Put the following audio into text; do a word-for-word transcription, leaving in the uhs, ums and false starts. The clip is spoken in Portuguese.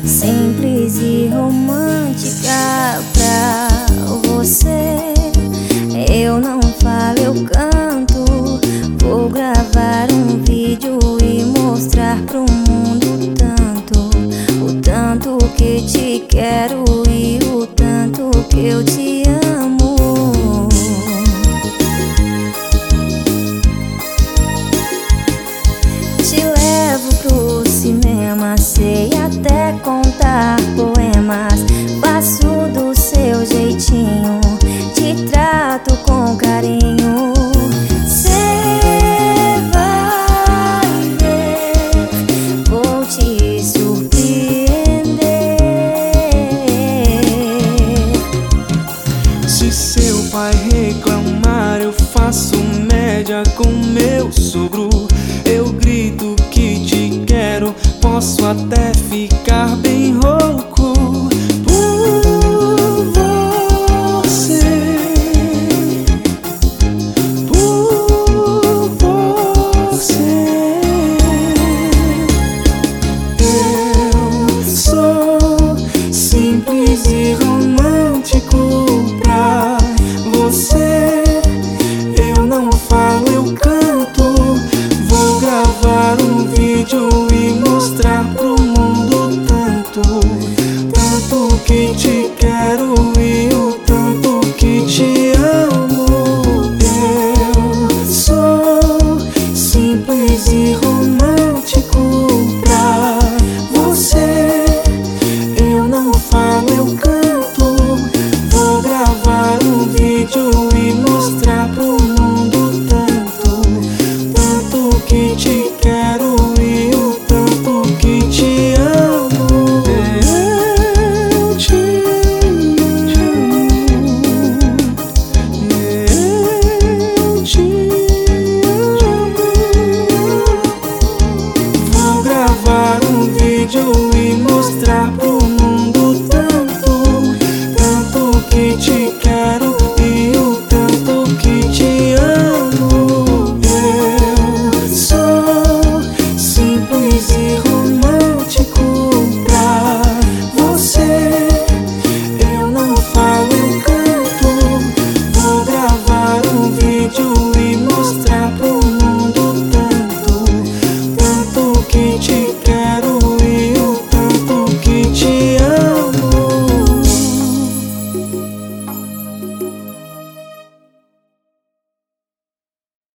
simples e romântica pra você. Eu não falo, eu canto. Vou gravar um vídeo e mostrar pro mundo tanto, o tanto que te quero e o tanto que eu te amo. Te levo pro cinema, sei até contar poemas. Faço do seu jeitinho, te trato com carinho. Cê vai ver, vou te surpreender. Se seu pai reclamar, eu faço média com meu sogro. Eu grito que te quero, posso até